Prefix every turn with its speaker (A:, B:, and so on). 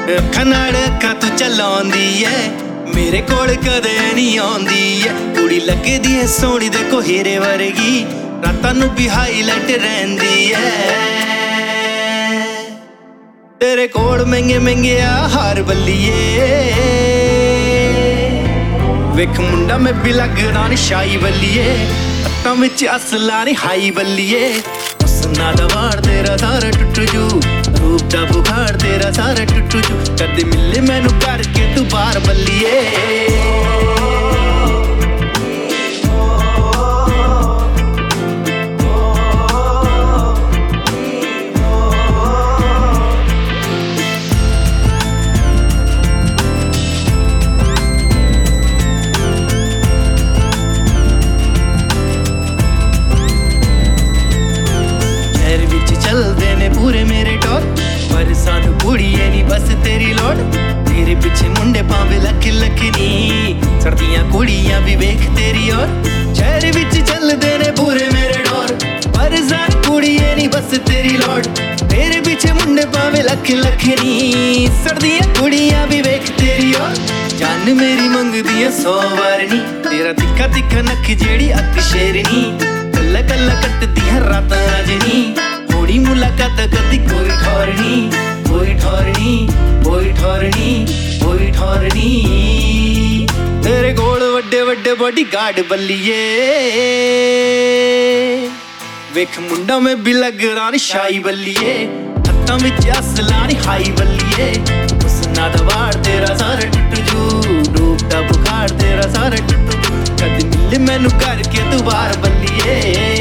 A: ਅੱਖਾਂ ਨਾਲ ਅੱਖਾਂ ਤੂੰ ਚਲਾਉਂਦੀ ਐ, ਮੇਰੇ ਕੋਲ ਕਦੇ ਨਹੀਂ ਆਉਂਦੀ ਐ। ਕੁੜੀ ਲੱਗਦੀ ਐ ਸੋਹਣੀ ਦੇਖੋ ਹੀਰੇ ਵਰਗੀ, ਰਾਤਾਂ ਨੂੰ ਵੀ ਹਾਈਲਾਈਟ ਰਹਿੰਦੀ ਐ। ਤੇਰੇ ਕੋਲ ਮਹਿੰਗੇ ਮਹਿੰਗੇ ਆ ਹਾਰ ਬੱਲੀਏ, ਵੇਖ ਮੁੰਡਾ ਮੈਂ ਵੀ ਲੱਗਦਾ ਨੀ ਸ਼ਾਈ ਬੱਲੀਏ, ਹੱਥਾਂ ਵਿੱਚ ਅਸਲਾ ਨੀ ਹਾਈ ਬੱਲੀਏ। ਹੁਸਨਾ ਦਾ ਵਾਰ ਤੇਰਾ ਸਾਰਾ ਟੁੱਟ ਜੂ, ਰੂਪ ਦਾ ਬੁਖਾਰ ਤੇਰਾ ਸਾਰਾ ਟੁੱਟ ਜੂ, ਕਦੇ ਮਿਲੇ ਮੈਨੂੰ ਕਰਕੇ ਤੂੰ ਬਾਹਰ ਬੱਲੀਏ। चलदे ने पूरे मेरे टोर, पर सानू कुड़िए नी बस तेरी लोड़। तेरे पिछे मुंडे पावे लख लख नी, सर्दियां कुड़ियां भी वेख तेरी ओर। शहर विच चलदे ने पूरे मेरे डोर, पर सानू कुड़िए नी बस तेरी लोड़। तेरे पिछे मुंडे पावे लख लख नी, सर्दियां कुड़ियां भी वेख तेरी ओर। जान मेरी मंगदी है 100 वार नी, तेरा तिखा तिखा नख जेड़ी अक शेरनी, कल्ला कल्ला कटदी है रातां रजनी। थोड़ी मुलाकात कदी कोई ठोरनी, कोई ठोरनी, कोई ठोरनी, कोई ठोरनी। तेरे कोल वड्डे वड्डे बॉडीगार्ड बल्लिए, वेख मुंडा मैं भी लगदा नी शाई बल्लिए, हत्थां विच असला नी हाई बल्लिए। हुस्ना दा वार तेरा सारा टुट जू, रूप दा बुखार तेरा सारा टुट जू, कदी मिले मैनू करके तू बाहर बल्लिए।